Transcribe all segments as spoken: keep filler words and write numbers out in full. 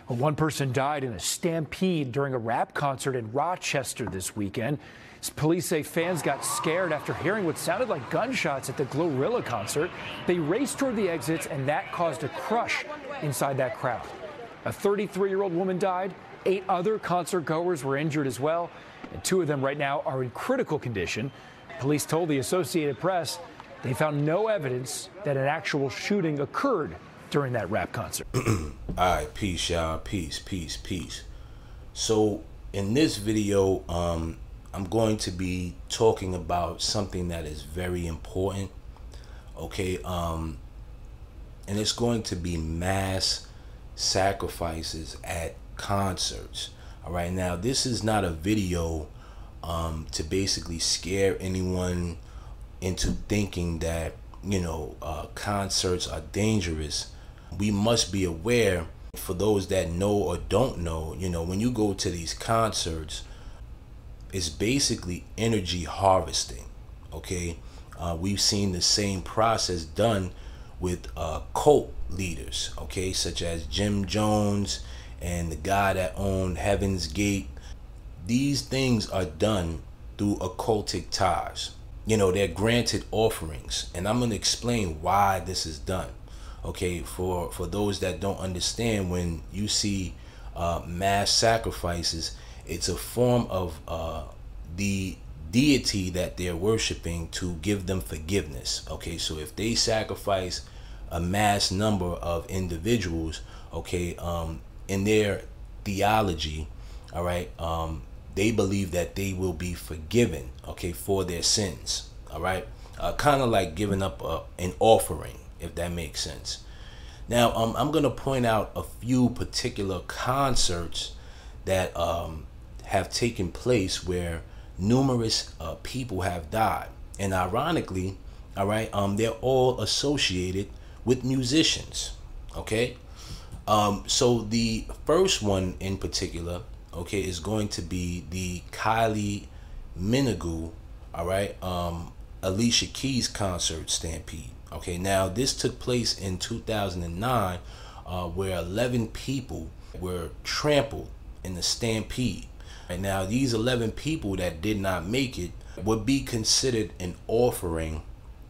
Well, one person died in a stampede during a rap concert in Rochester this weekend. Police say fans got scared after hearing what sounded like gunshots at the Glorilla concert. They raced toward the exits, and that caused a crush inside that crowd. A thirty-three-year-old woman died. Eight other concert goers were injured as well, and two of them right now are in critical condition. Police told the Associated Press they found no evidence that an actual shooting occurred during that rap concert. All right, peace, y'all. Peace, peace, peace. So in this video, um, I'm going to be talking about something that is very important. Okay, um, and it's going to be mass sacrifices at concerts. All right, now this is not a video um, to basically scare anyone into thinking that, you know, uh, concerts are dangerous. We must be aware, for those that know or don't know, you know, when you go to these concerts, it's basically energy harvesting. Okay, uh, we've seen the same process done with uh, cult leaders, okay, such as Jim Jones and the guy that owned Heaven's Gate. These things are done through occultic ties. You know, they're granted offerings, and I'm going to explain why this is done. Okay, for for those that don't understand, when you see uh, mass sacrifices, it's a form of uh, the deity that they're worshiping to give them forgiveness. Okay, so if they sacrifice a mass number of individuals, okay, um, in their theology, all right, um, they believe that they will be forgiven, okay, for their sins. All right, uh, kind of like giving up a, an offering, if that makes sense. Now, um, I'm going to point out a few particular concerts that um, have taken place where numerous uh, people have died. And ironically, all right, um, they're all associated with musicians. Okay, um, so the first one in particular, okay, is going to be the Kylie Minogue, all right, um, Alicia Keys concert stampede. Okay, now this took place in two thousand nine, uh, where eleven people were trampled in the stampede. And now these eleven people that did not make it would be considered an offering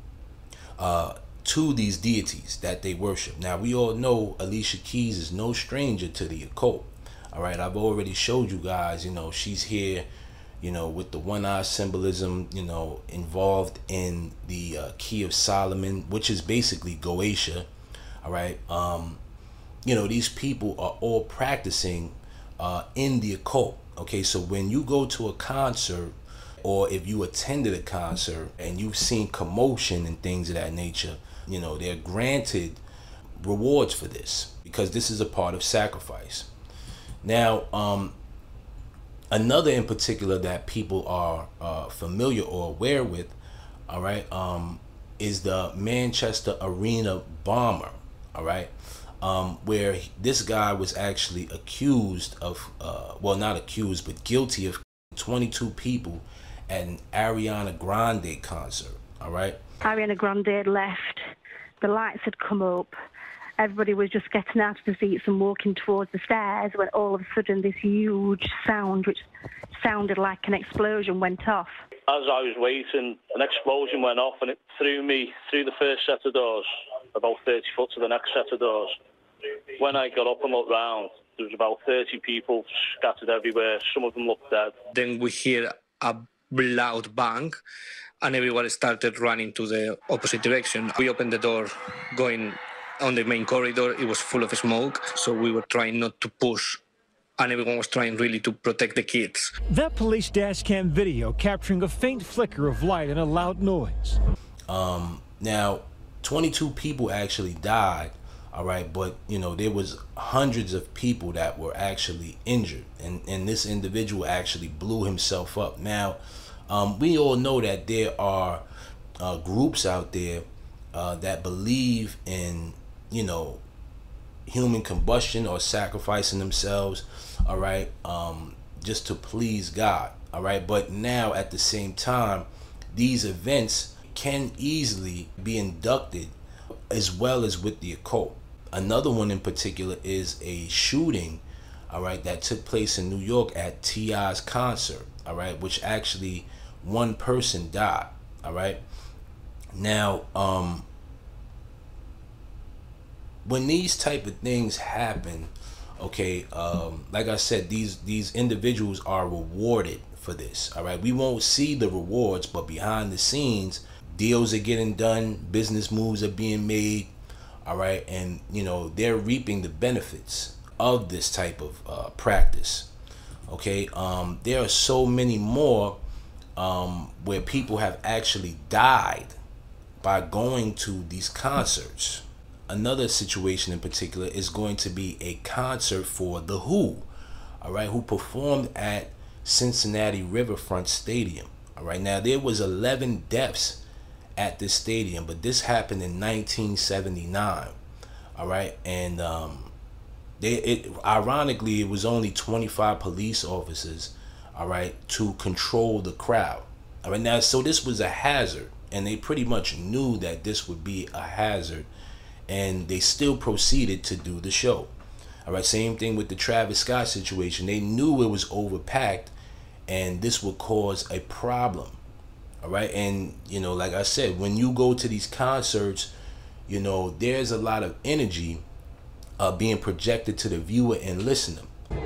uh, to these deities that they worship. Now we all know Alicia Keys is no stranger to the occult. All right, I've already showed you guys, you know, she's here, you know, with the one eye symbolism, you know, involved in the uh, Key of Solomon, which is basically Goetia. All right. Um, you know, these people are all practicing uh, in the occult. Okay. So when you go to a concert, or if you attended a concert and you've seen commotion and things of that nature, you know, they're granted rewards for this because this is a part of sacrifice. Now, um, another in particular that people are uh, familiar or aware with, all right, um, is the Manchester Arena bomber, all right, um, where he, this guy was actually accused of, uh, well, not accused, but guilty of twenty-two people at an Ariana Grande concert, all right? Ariana Grande had left, the lights had come up, everybody was just getting out of the seats and walking towards the stairs when all of a sudden this huge sound, which sounded like an explosion, went off. As I was waiting, an explosion went off and it threw me through the first set of doors, about thirty foot to the next set of doors. When I got up and looked round, there was about thirty people scattered everywhere. Some of them looked dead. Then we hear a loud bang and everyone started running to the opposite direction. We opened the door going on the main corridor. It was full of smoke, so we were trying not to push, and everyone was trying really to protect the kids. That police dash cam video capturing a faint flicker of light and a loud noise. Um, now, twenty-two people actually died, all right, but, you know, there was hundreds of people that were actually injured, and, and this individual actually blew himself up. Now, um, we all know that there are uh, groups out there uh, that believe in, you know, human combustion or sacrificing themselves, all right, um, just to please God, all right. But now at the same time, these events can easily be inducted as well as with the occult. Another one in particular is a shooting all right, that took place in New York at T I's concert, all right, which actually one person died, all right. Now, um, when these type of things happen, okay, um, like I said, these these individuals are rewarded for this, all right. We won't see the rewards, but behind the scenes, deals are getting done, business moves are being made, all right, and you know they're reaping the benefits of this type of uh, practice. Okay, um, there are so many more um, where people have actually died by going to these concerts. Another situation in particular is going to be a concert for The Who, all right, who performed at Cincinnati Riverfront Stadium. All right, now there was eleven deaths at this stadium, but this happened in nineteen seventy-nine. All right, and um, they it ironically it was only twenty-five police officers, all right, to control the crowd. All right, now so this was a hazard, and they pretty much knew that this would be a hazard, and they still proceeded to do the show. All right, same thing with the Travis Scott situation. They knew it was overpacked, and this would cause a problem. All right, and you know, like I said, when you go to these concerts, you know, there's a lot of energy uh, being projected to the viewer and listener.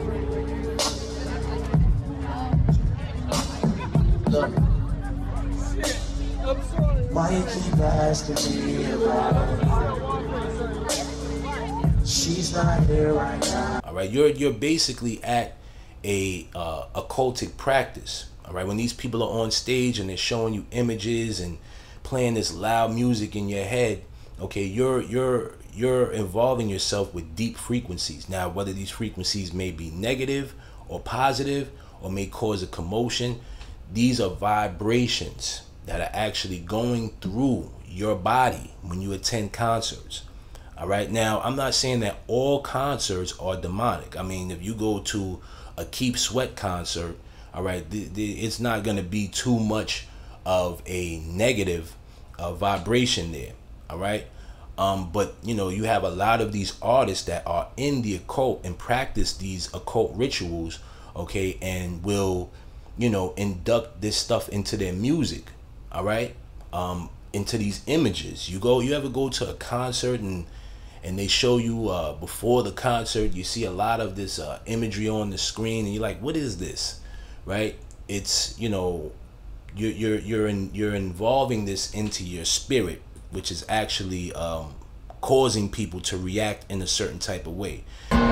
Why you keep asking me about her? She's not here right now. All right, you're you're basically at a uh, occultic practice. All right, when these people are on stage and they're showing you images and playing this loud music in your head, okay, you're you're you're involving yourself with deep frequencies. Now, whether these frequencies may be negative or positive or may cause a commotion, these are vibrations that are actually going through your body when you attend concerts. All right, now I'm not saying that all concerts are demonic. I mean, if you go to a Keith Sweat concert, all right, the, the, it's not going to be too much of a negative uh, vibration there. All right. Um, but, you know, you have a lot of these artists that are in the occult and practice these occult rituals. OK, and will, you know, induct this stuff into their music. All right. Um, into these images. You go you ever go to a concert and and they show you uh, before the concert, you see a lot of this uh, imagery on the screen and you're like, what is this? Right? It's, you know, you're you're you're in, you're involving this into your spirit, which is actually um, causing people to react in a certain type of way.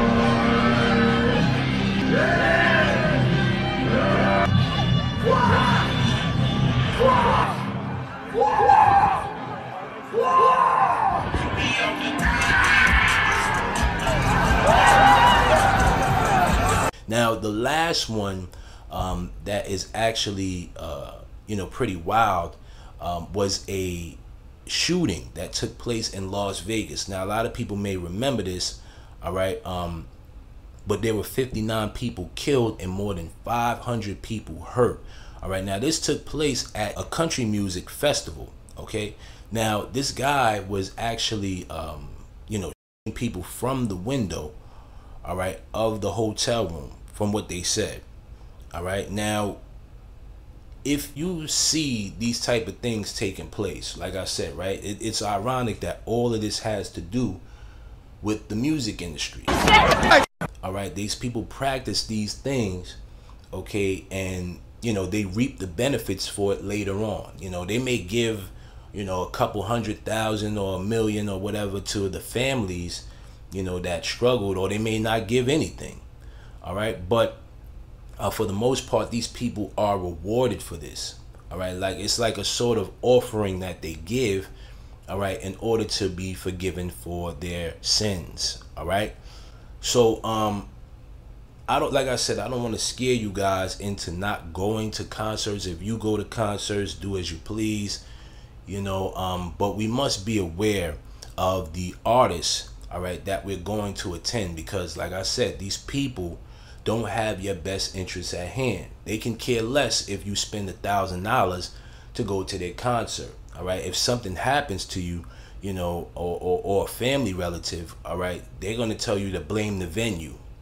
Now, the last one um, that is actually, uh, you know, pretty wild um, was a shooting that took place in Las Vegas. Now, a lot of people may remember this, all right, um, but there were fifty-nine people killed and more than five hundred people hurt. All right, now this took place at a country music festival, okay? Now, this guy was actually, um, you know, shooting people from the window, all right, of the hotel room, from what they said. All right, now if you see these type of things taking place, like I said, right, it, it's ironic that all of this has to do with the music industry. All right, these people practice these things, okay, and you know they reap the benefits for it later on. You know, they may give, you know, a couple hundred thousand or a million or whatever to the families, you know, that struggled, or they may not give anything. All right, but uh, for the most part, these people are rewarded for this. All right, like it's like a sort of offering that they give, all right, in order to be forgiven for their sins. All right, so um, I don't, like I said, I don't want to scare you guys into not going to concerts. If you go to concerts, do as you please, you know. Um, but we must be aware of the artists, all right, that we're going to attend, because, like I said, these people don't have your best interests at hand. They can care less if you spend a thousand dollars to go to their concert. All right, if something happens to you, you know, or, or, or a family relative, all right, they're going to tell you to blame the venue.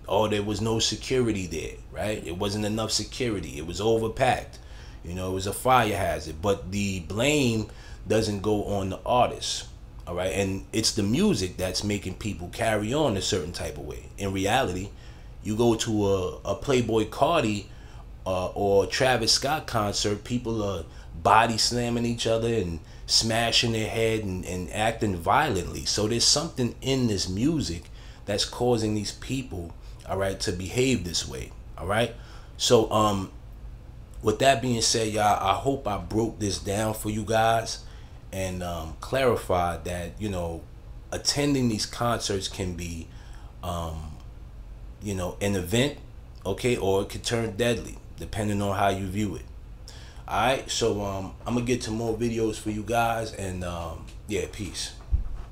oh, there was no security there, right? It wasn't enough security. It was overpacked. You know, it was a fire hazard. But the blame doesn't go on the artist, all right? And it's the music that's making people carry on a certain type of way. In reality, you go to a, a Playboy Carti uh, or Travis Scott concert, people are body slamming each other and smashing their head and, and acting violently. So there's something in this music that's causing these people, all right, to behave this way, all right? So um with that being said, y'all, I hope I broke this down for you guys and um clarified that, you know, attending these concerts can be um you know, an event, okay, or it could turn deadly depending on how you view it. All right, so um I'm gonna get to more videos for you guys, and um yeah, peace.